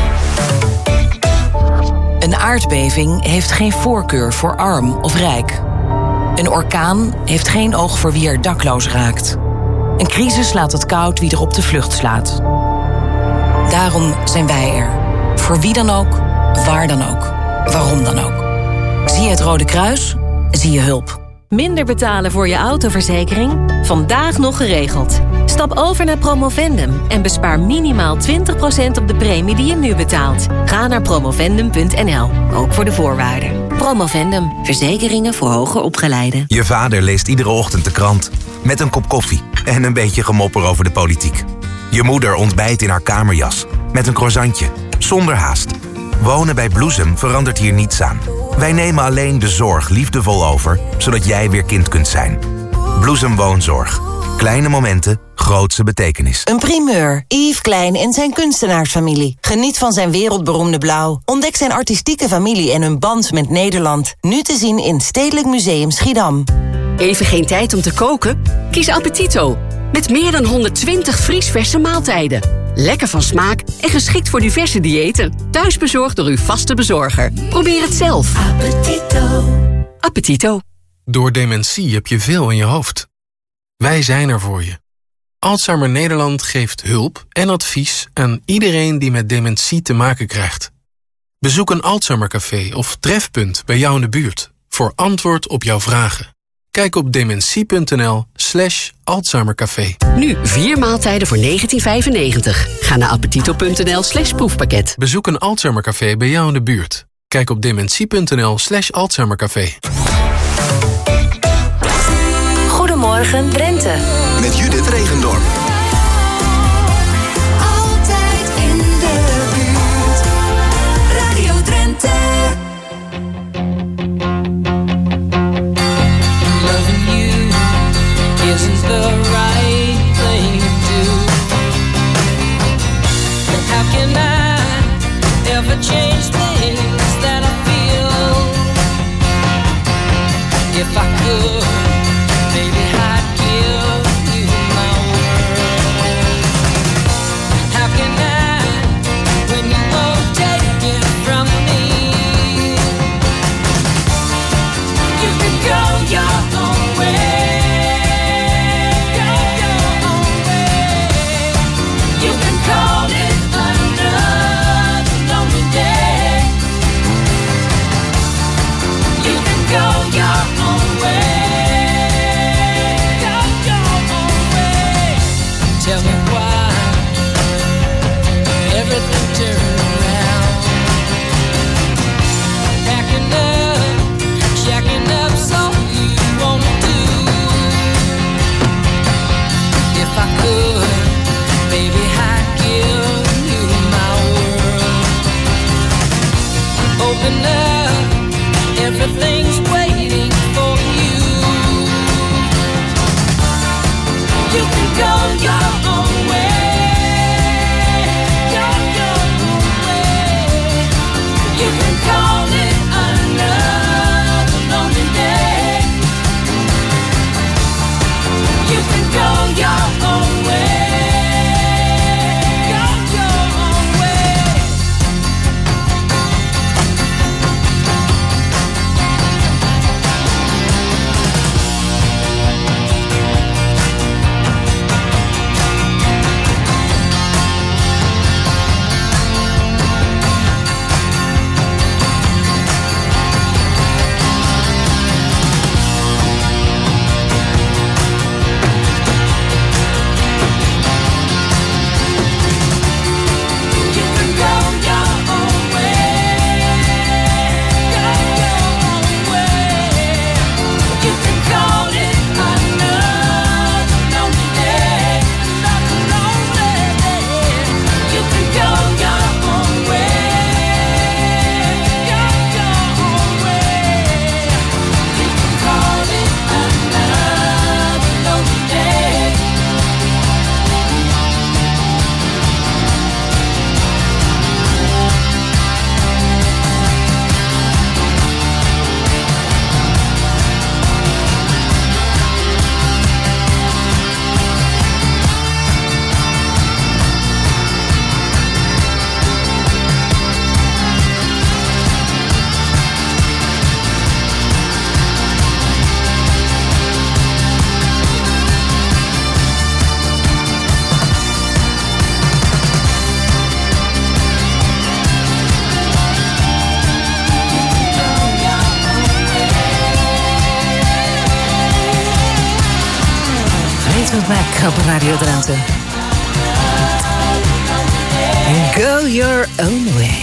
Een aardbeving heeft geen voorkeur voor arm of rijk. Een orkaan heeft geen oog voor wie er dakloos raakt. Een crisis laat het koud wie er op de vlucht slaat. Daarom zijn wij er. Voor wie dan ook, waar dan ook, waarom dan ook. Zie je het Rode Kruis? Zie je hulp. Minder betalen voor je autoverzekering? Vandaag nog geregeld. Stap over naar Promovendum en bespaar minimaal twintig procent op de premie die je nu betaalt. Ga naar promovendum punt n l, ook voor de voorwaarden. Promovendum, verzekeringen voor hoger opgeleiden. Je vader leest iedere ochtend de krant. Met een kop koffie en een beetje gemopper over de politiek. Je moeder ontbijt in haar kamerjas. Met een croissantje, zonder haast. Wonen bij Bloesem verandert hier niets aan. Wij nemen alleen de zorg liefdevol over, zodat jij weer kind kunt zijn. Bloesem Woonzorg. Kleine momenten, grootse betekenis. Een primeur. Yves Klein en zijn kunstenaarsfamilie. Geniet van zijn wereldberoemde blauw. Ontdek zijn artistieke familie en hun band met Nederland. Nu te zien in Stedelijk Museum Schiedam. Even geen tijd om te koken? Kies Appetito. Met meer dan honderdtwintig vriesverse maaltijden. Lekker van smaak en geschikt voor diverse diëten. Thuisbezorgd door uw vaste bezorger. Probeer het zelf. Appetito. Appetito. Door dementie heb je veel in je hoofd. Wij zijn er voor je. Alzheimer Nederland geeft hulp en advies aan iedereen die met dementie te maken krijgt. Bezoek een Alzheimercafé of trefpunt bij jou in de buurt voor antwoord op jouw vragen. Kijk op dementie.nl slash Alzheimercafé. Nu vier maaltijden voor negentien vijfennegentig. Ga naar appetito.nl slash proefpakket. Bezoek een Alzheimercafé bij jou in de buurt. Kijk op dementie.nl slash Alzheimercafé. Goedemorgen. Goedemorgen Drenthe. Met Judith Regendorp. Altijd in de buurt. Radio Drenthe. Loving you isn't the right thing to do. And how can I ever change things that I feel? If I could, baby, I'd give you my world. How can I, when you won't take it from me? You can go your own way. Go your own way. You can call it another lonely day. You can go your own way. Go your own way. Tell me why everything turned around. Packing up, checking up, so you wanna do. If I could, baby, I'd give you my world. Open up, everything's waiting for you. You can go your own way. Go your own way. You can call it another lonely day. You can go your own way. Go your own way. You can go your own way. Go your own way. You can call it another lonely day. Another lonely day. You can go your own way. Go your own way. You can call it another lonely day. Fleetwood Mac op Radio Drenthe. Go your own way.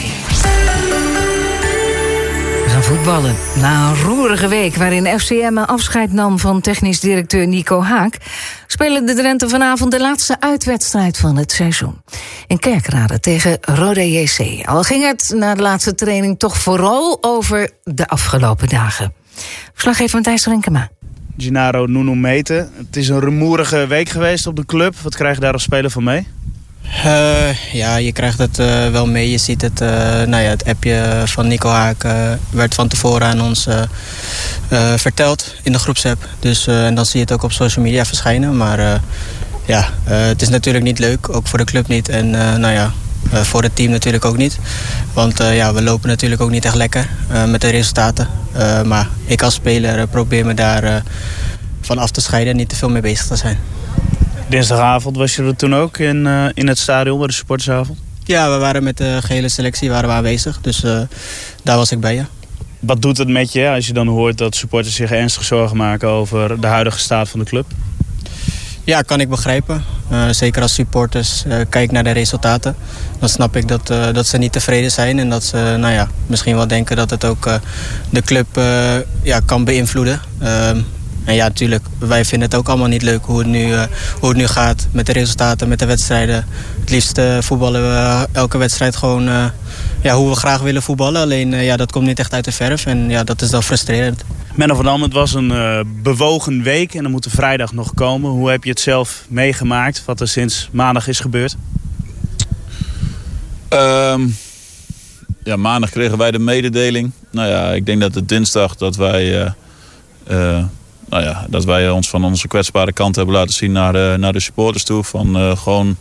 We gaan voetballen. Na een roerige week waarin F C Emmen afscheid nam van technisch directeur Nico Haak, spelen de Drenthe vanavond de laatste uitwedstrijd van het seizoen. In Kerkrade tegen Roda J C. Al ging het na de laatste training toch vooral over de afgelopen dagen. Verslaggever Matthijs Renkema. Gennaro Nuno Mete. Het is een rumoerige week geweest op de club. Wat krijg je daar als speler van mee? Uh, ja, je krijgt het uh, wel mee. Je ziet het, uh, nou ja, het appje van Nico Haak uh, werd van tevoren aan ons uh, uh, verteld in de groepsapp. Dus uh, en dan zie je het ook op social media verschijnen. Maar uh, ja, uh, het is natuurlijk niet leuk, ook voor de club niet. En uh, nou ja, uh, voor het team natuurlijk ook niet. Want uh, ja, we lopen natuurlijk ook niet echt lekker uh, met de resultaten. Uh, maar ik als speler uh, probeer me daar uh, van af te scheiden en niet te veel mee bezig te zijn. Dinsdagavond was je er toen ook in, uh, in het stadion bij de supportersavond? Ja, we waren met de gehele selectie waren we aanwezig. Dus uh, daar was ik bij, ja. Wat doet het met je als je dan hoort dat supporters zich ernstig zorgen maken over de huidige staat van de club? Ja, kan ik begrijpen. Uh, zeker als supporters uh, kijken naar de resultaten. Dan snap ik dat, uh, dat ze niet tevreden zijn. En dat ze nou ja, misschien wel denken dat het ook uh, de club uh, ja, kan beïnvloeden. Uh, En ja, natuurlijk, wij vinden het ook allemaal niet leuk hoe het nu, uh, hoe het nu gaat met de resultaten, met de wedstrijden. Het liefst uh, voetballen we elke wedstrijd gewoon uh, ja, hoe we graag willen voetballen. Alleen uh, ja, dat komt niet echt uit de verf en ja, dat is dan frustrerend. Menno van Dam, het was een uh, bewogen week en dan moet de vrijdag nog komen. Hoe heb je het zelf meegemaakt, wat er sinds maandag is gebeurd? Um, ja, maandag kregen wij de mededeling. Nou ja, ik denk dat het dinsdag dat wij, uh, uh, nou ja, dat wij ons van onze kwetsbare kant hebben laten zien naar de, naar de supporters toe. Van uh, gewoon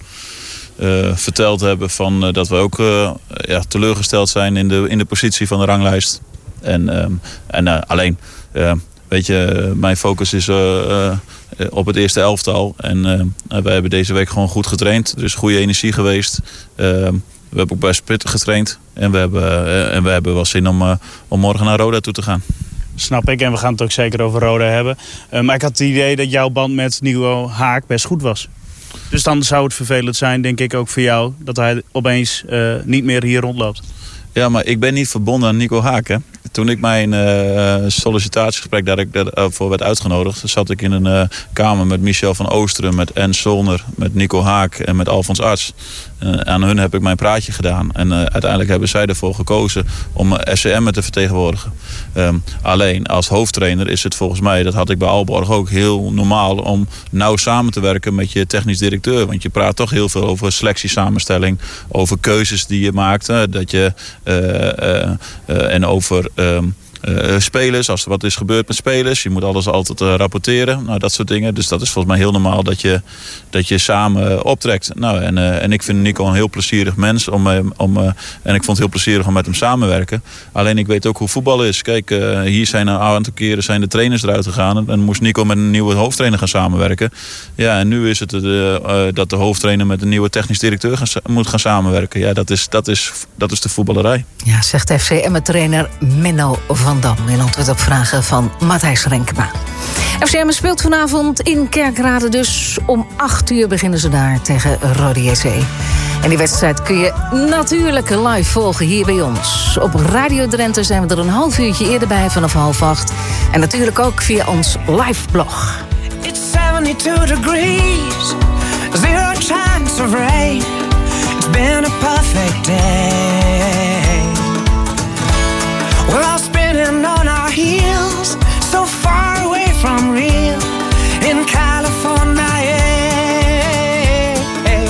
uh, verteld hebben van, uh, dat we ook uh, ja, teleurgesteld zijn in de, in de positie van de ranglijst. En, um, en uh, alleen, uh, weet je, mijn focus is uh, uh, op het eerste elftal. En uh, wij hebben deze week gewoon goed getraind. Er is goede energie geweest. Uh, We hebben ook best pittig getraind. En we hebben, uh, en we hebben wel zin om, uh, om morgen naar Roda toe te gaan. Snap ik. En we gaan het ook zeker over Roda hebben. Uh, maar ik had het idee dat jouw band met Nico Haak best goed was. Dus dan zou het vervelend zijn, denk ik ook voor jou, dat hij opeens uh, niet meer hier rondloopt. Ja, maar ik ben niet verbonden aan Nico Haak, hè. Toen ik mijn uh, sollicitatiegesprek daar ik voor werd uitgenodigd, zat ik in een uh, kamer met Michel van Oosteren, met En Solner, met Nico Haak en met Alfons Arts. Uh, aan hun heb ik mijn praatje gedaan. En uh, uiteindelijk hebben zij ervoor gekozen om uh, S C M te vertegenwoordigen. Um, alleen als hoofdtrainer is het volgens mij, dat had ik bij Aalborg ook, heel normaal om nauw samen te werken met je technisch directeur. Want je praat toch heel veel over selectiesamenstelling, over keuzes die je maakt. Uh, dat je, uh, uh, uh, en over Um, Uh, spelers, als er wat is gebeurd met spelers. Je moet alles altijd uh, rapporteren. Nou, dat soort dingen. Dus dat is volgens mij heel normaal dat je, dat je samen uh, optrekt. Nou, en, uh, en ik vind Nico een heel plezierig mens. Om, uh, om, uh, en ik vond het heel plezierig om met hem samenwerken. Alleen ik weet ook hoe voetbal is. Kijk, uh, hier zijn een aantal keren zijn de trainers eruit gegaan. En moest Nico met een nieuwe hoofdtrainer gaan samenwerken. Ja, en nu is het uh, uh, dat de hoofdtrainer met een nieuwe technisch directeur gaan, moet gaan samenwerken. Ja, dat is, dat is, dat is de voetballerij. Ja, zegt F C Emmen-trainer Menno van Dam in antwoord op vragen van Matthijs Renkema. F C Emmen speelt vanavond in Kerkrade, dus om acht uur beginnen ze daar tegen Rode J C. En die wedstrijd kun je natuurlijk live volgen hier bij ons. Op Radio Drenthe zijn we er een half uurtje eerder bij, vanaf half acht. En natuurlijk ook via ons live blog. It's seventy-two degrees, zero chance of rain. It's been a perfect day. We're all spinning on our heels, so far away from real, in California, yeah.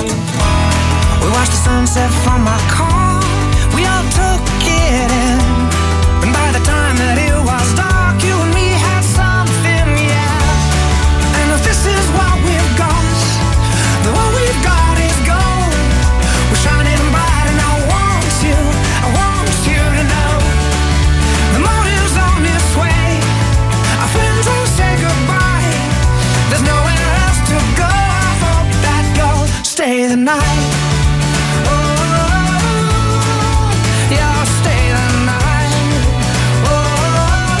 We watched the sunset from our car, we all took it in, and by the time that it was dark, you and me had something, yeah. And if this is what we've got, then what we've got is gold. We're shining bright and I want you, I want you to know. The motive's on its way. Our friends will say goodbye. There's nowhere else to go. I hope that you'll stay the night. Oh, yeah, stay the night. Oh,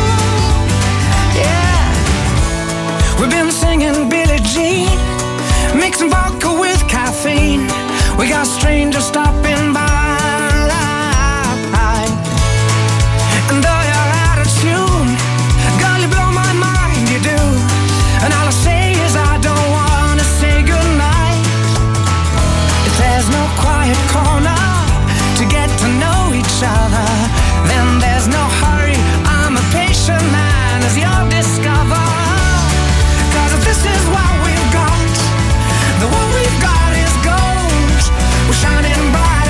yeah. We've been singing Billie Jean, mixing vodka with caffeine. We got strangers stopping by. And though you're out of tune, girl, you blow my mind, you do. And all I say is I don't wanna say goodnight. If there's no quiet corner to get to know each other, then there's no hurry. I'm a patient man, as you'll discover. Cause if this is what we've got, then what we've got is gold. We're shining bright.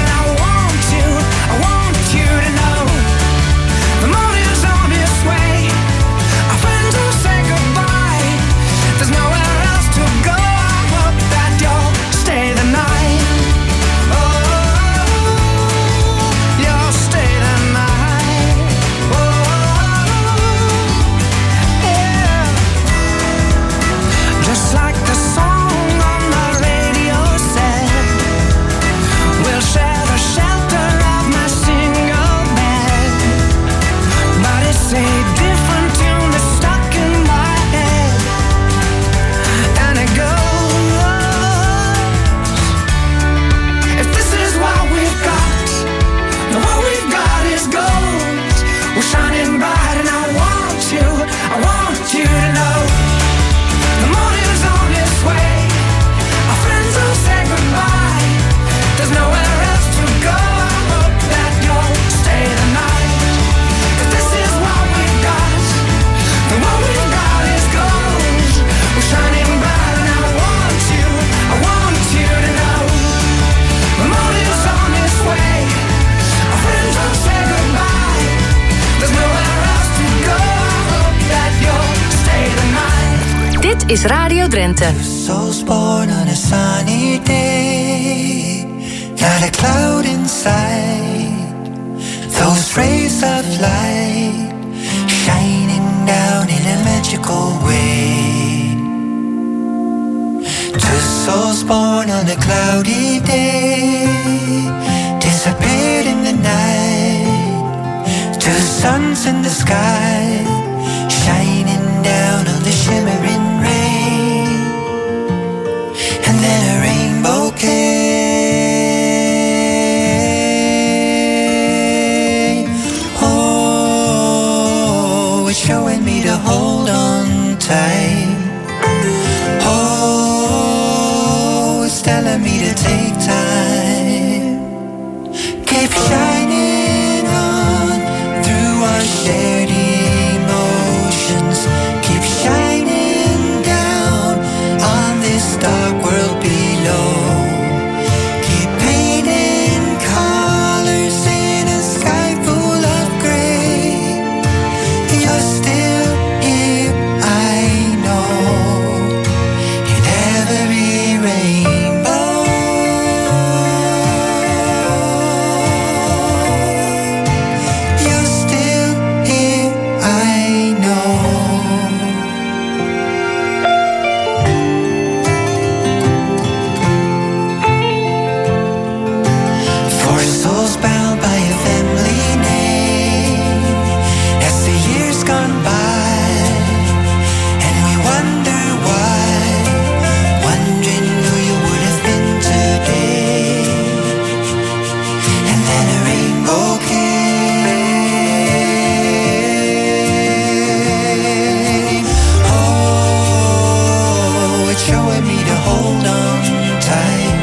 is Radio Drenthe. Souls born on a sunny day, not a cloud inside. Those rays of light shining down in a magical way. Two souls born on a cloudy day disappeared in the night. Two suns in the sky shining down on the shimmering rain. And then a rainbow came. Oh, it's showing me to hold on tight. Oh, it's telling me to take time. Keep shining on through our shared emotions. Keep shining down on this dark world below. Keep painting colors in a sky full of gray. You're still here, I know, in every rainbow. You're still here, I know. Four souls bound by a family name as the years gone by, and we wonder why, wondering who you would have been today. And then a rainbow came. Oh, it's showing me to hold on tight.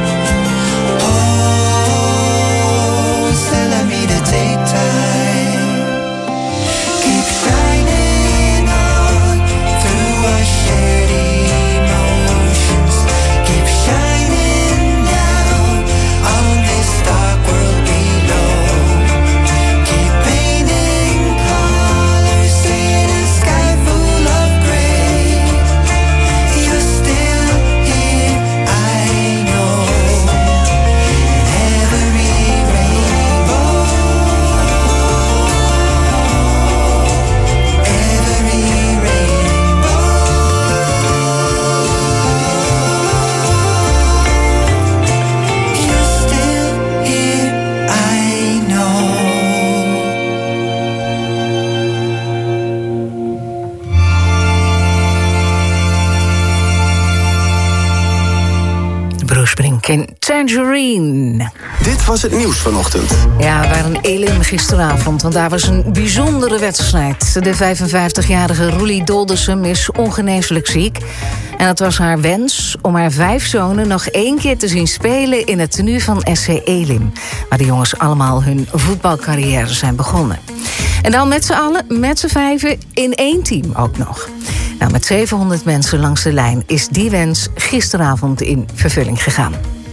Oh, it's telling me to take time. Keep shining on through our shared emotions. Keep shining down on this dark world below. Keep painting colors in a sky full of gray. You're still here, I know, in every rainbow. Every rainbow. You're still here, I know. Bruce Springsteen, Tangerine. Dit was het nieuws vanochtend. Ja, we waren in Elim gisteravond, want daar was een bijzondere wedstrijd. De vijfenvijftigjarige Roelie Doldersum is ongeneeslijk ziek. En het was haar wens om haar vijf zonen nog één keer te zien spelen in het tenue van S C Elim, waar de jongens allemaal hun voetbalcarrière zijn begonnen. En dan met z'n allen, met z'n vijven, in één team ook nog. Nou, met zevenhonderd mensen langs de lijn is die wens gisteravond in vervulling gegaan.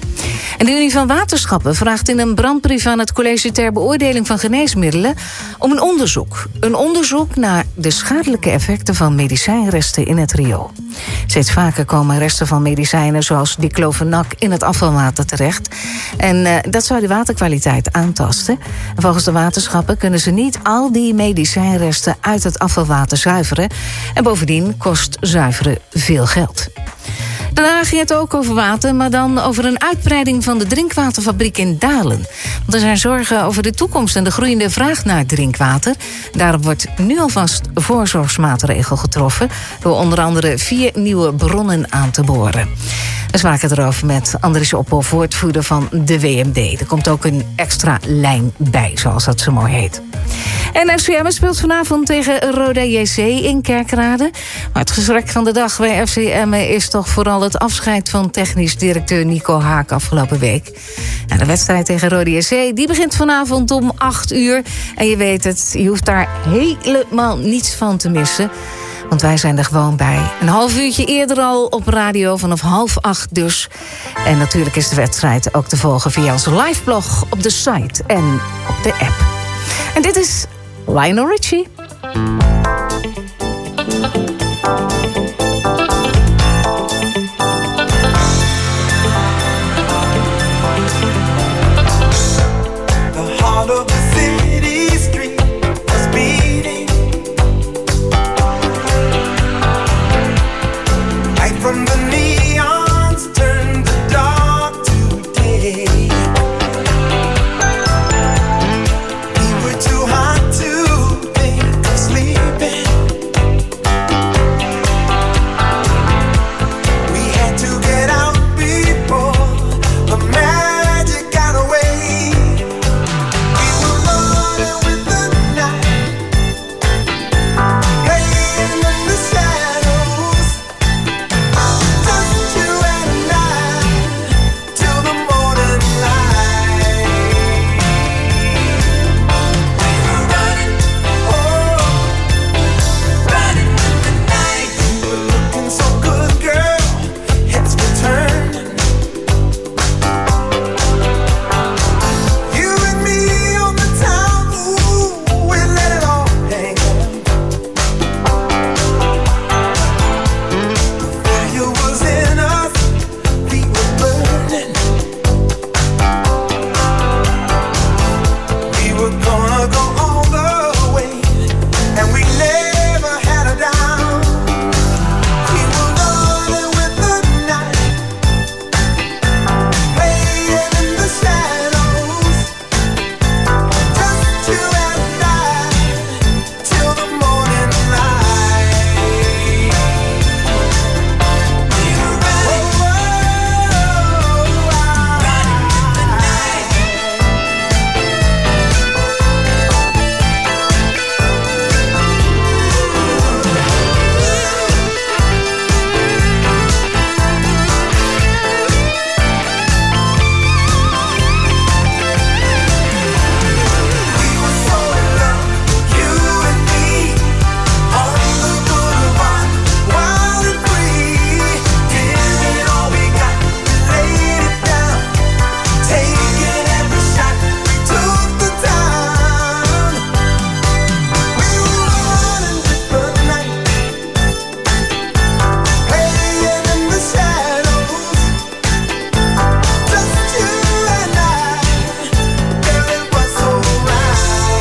En de Unie van Waterschappen vraagt in een brandbrief aan het College ter Beoordeling van Geneesmiddelen om een onderzoek. Een onderzoek naar de schadelijke effecten van medicijnresten in het riool. Steeds vaker komen resten van medicijnen zoals diclofenac in het afvalwater terecht. En uh, dat zou de waterkwaliteit aantasten. En volgens de waterschappen kunnen ze niet al die medicijnresten uit het afvalwater zuiveren. En bovendien kost zuiveren veel geld. Daarna ging het ook over water, maar dan over een uitbreiding van de drinkwaterfabriek in Dalen. Want er zijn zorgen over de toekomst en de groeiende vraag naar drinkwater. Daarom wordt nu alvast voorzorgsmaatregel getroffen door onder andere vier nieuwe bronnen aan te boren. We spraken erover met Andries Oppel, woordvoerder van de W M D. Er komt ook een extra lijn bij, zoals dat zo mooi heet. En F C Emmen speelt vanavond tegen Roda J C in Kerkrade. Maar het gesprek van de dag bij F C Emmen is toch vooral het afscheid van technisch directeur Nico Haak afgelopen week. Nou, de wedstrijd tegen Roda J C die begint vanavond om acht uur. En je weet het, je hoeft daar helemaal niets van te missen. Want wij zijn er gewoon bij. Een half uurtje eerder al op radio, vanaf half acht dus. En natuurlijk is de wedstrijd ook te volgen via onze liveblog op de site en op de app. En dit is Lionel Richie. neons turn the dark to day. We were too hot to think of sleeping. We had to get out before the magic got away. We were running with the night, playing in the shadows, just you and I, till the morning light. We were running, oh, running in the night. You were looking so good, girl, heads were turning. You and me on the town, ooh, we let it all hang out. The fire was in us, we were burning. We were gonna go all the way, and we never had a down. We were running with the night, playing in the shadows, just you and I, till the morning light. We were running, oh, running in the night. We were so in love, you and me, on the boulevard, wild and free. Giving all we got, we laid it down, taking every shot, we took the town. We were running with the night, playing in the shadows, just you and I, girl, it was so right.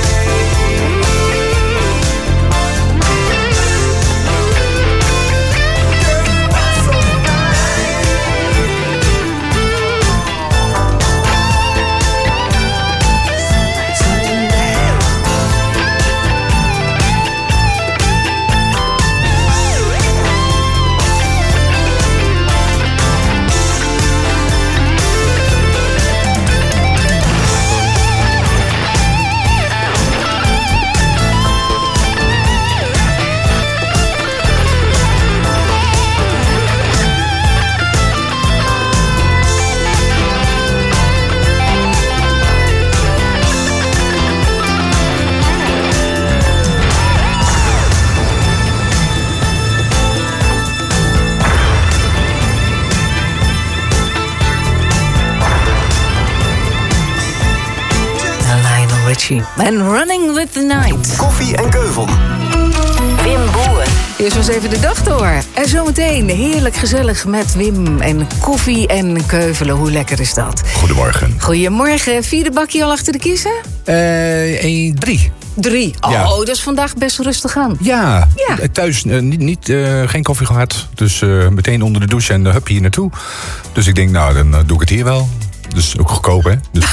Lionel Richie. En Running with the Night. Koffie en Keuvel. Wim Boeren. Eerst was even de dag door. En zometeen heerlijk gezellig met Wim en koffie en keuvelen. Hoe lekker is dat? Goedemorgen. Goedemorgen. Vierde bakje al achter de kiezen? Eh, een, drie. Drie. Oh, Ja. dat is vandaag best rustig aan. Ja, Ja. thuis eh, niet, niet, eh, geen koffie gehad. Dus eh, meteen onder de douche en uh, hup hier naartoe. Dus ik denk, nou, dan eh, doe ik het hier wel. Dus ook goedkoop, hè? Dus,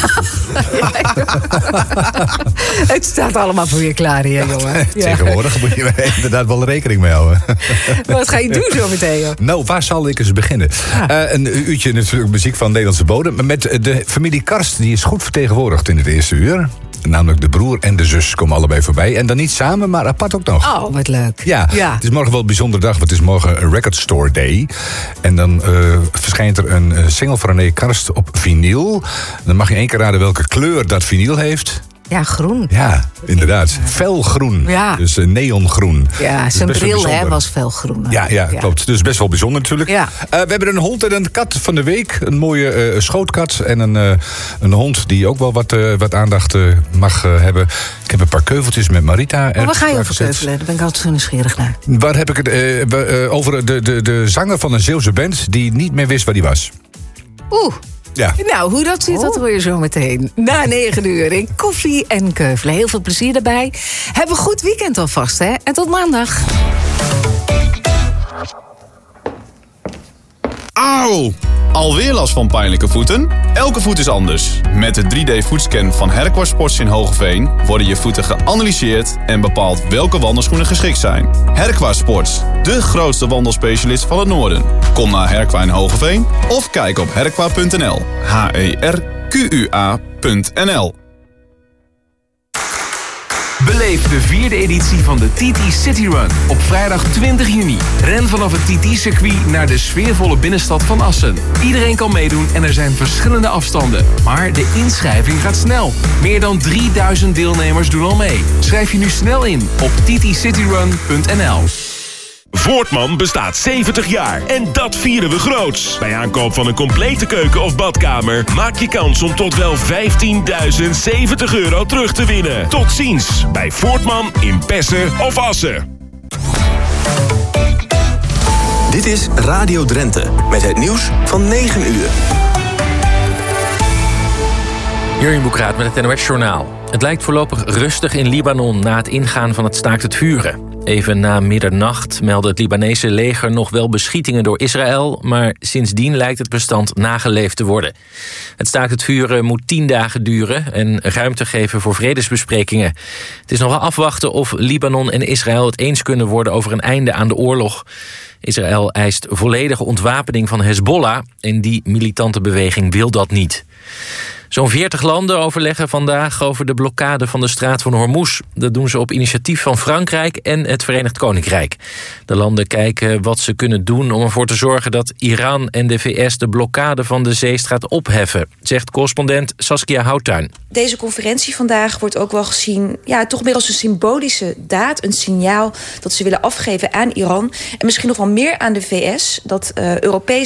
Het staat allemaal voor je klaar hier, jongen. Ja. tegenwoordig moet je er inderdaad wel rekening mee houden. Wat ga je doen zo meteen, joh? Nou, waar zal ik eens beginnen? Eh, een uurtje natuurlijk muziek van Nederlandse bodem. Maar met de familie Karst, die is goed vertegenwoordigd in het eerste uur. Namelijk de broer en de zus komen allebei voorbij. En dan niet samen, maar apart ook nog. Oh, wat leuk. Ja, Ja. het is morgen wel een bijzondere dag, want het is morgen een Record Store Day. En dan eh, verschijnt er een eh, single van René Karst op vinyl. Dan mag je één keer raden welke kleur dat vinyl heeft. Ja, groen. Ja, inderdaad. Felgroen. Ja. Dus eh, neongroen. Ja, Dus zijn best wel bril hè, bijzonder. was felgroen. Ja, ja, klopt. Dus best wel bijzonder natuurlijk. Ja. Eh, we hebben een hond en een kat van de week. Een mooie eh, schootkat en een, eh, een hond die ook wel wat, eh, wat aandacht eh, mag eh, hebben. Ik heb een paar keuveltjes met Marita. Maar waar ergens ga je over klaargezet. keuvelen? Daar ben ik altijd zo nieuwsgierig naar. Waar heb ik het? eh, we, eh, over de, de, de zanger van een Zeeuwse band die niet meer wist waar die was. Oeh. Ja. Nou, hoe dat zit, dat hoor je zo meteen. Na negen uur in Koffie en Keuvelen. Heel veel plezier daarbij. Heb een goed weekend alvast, hè? En tot maandag. Auw! Alweer last van pijnlijke voeten? Elke voet is anders. Met de drie D voetscan van Herkwas Sports in Hogeveen worden je voeten geanalyseerd en bepaald welke wandelschoenen geschikt zijn. Herkwas Sports, de grootste wandelspecialist van het noorden. Kom naar Herkwa in Hogeveen of kijk op herkwa punt n l. H E R Q U A punt n l. Beleef de vierde editie van de T T City Run op vrijdag twintig juni. Ren vanaf het T T-circuit naar de sfeervolle binnenstad van Assen. Iedereen kan meedoen en er zijn verschillende afstanden. Maar de inschrijving gaat snel. Meer dan drieduizend deelnemers doen al mee. Schrijf je nu snel in op t t city run punt n l. Voortman bestaat zeventig jaar en dat vieren we groots. Bij aankoop van een complete keuken of badkamer maak je kans om tot wel vijftienduizend zeventig euro terug te winnen. Tot ziens bij Voortman in Pessen of Assen. Dit is Radio Drenthe met het nieuws van negen uur. Jurjen Boekraat met het N O S-journaal. Het lijkt voorlopig rustig in Libanon na het ingaan van het staakt het vuren. Even na middernacht meldde het Libanese leger nog wel beschietingen door Israël, maar sindsdien lijkt het bestand nageleefd te worden. Het staakt het vuren moet tien dagen duren en ruimte geven voor vredesbesprekingen. Het is nog afwachten of Libanon en Israël het eens kunnen worden over een einde aan de oorlog. Israël eist volledige ontwapening van Hezbollah en die militante beweging wil dat niet. Zo'n veertig landen overleggen vandaag over de blokkade van de straat van Hormuz. Dat doen ze op initiatief van Frankrijk en het Verenigd Koninkrijk. De landen kijken wat ze kunnen doen om ervoor te zorgen dat Iran en de V S de blokkade van de zeestraat opheffen, zegt correspondent Saskia Houttuin. Deze conferentie vandaag wordt ook wel gezien, ja, toch meer als een symbolische daad, een signaal dat ze willen afgeven aan Iran en misschien nog wel meer aan de V S, dat uh, Europese